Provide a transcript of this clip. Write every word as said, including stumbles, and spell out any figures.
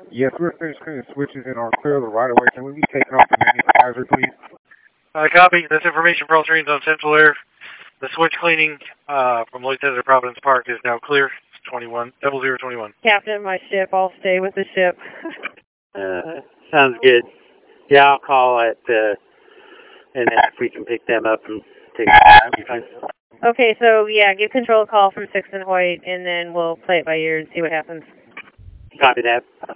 Yes, we're finished cleaning switches and are clear of the right of way. Can we be taken off the menu for hazard, please? Uh, copy. This information for all trains on Central Air. The switch cleaning uh, from Lloyd Center to Providence Park is now clear. It's twenty-one, double zero twenty-one. Captain, my ship. I'll stay with the ship. uh, sounds good. Yeah, I'll call it, uh, and if we can pick them up and take them, that'll be fine. Okay, so yeah, give control a call from six and White, and then we'll play it by ear and see what happens. Copy that.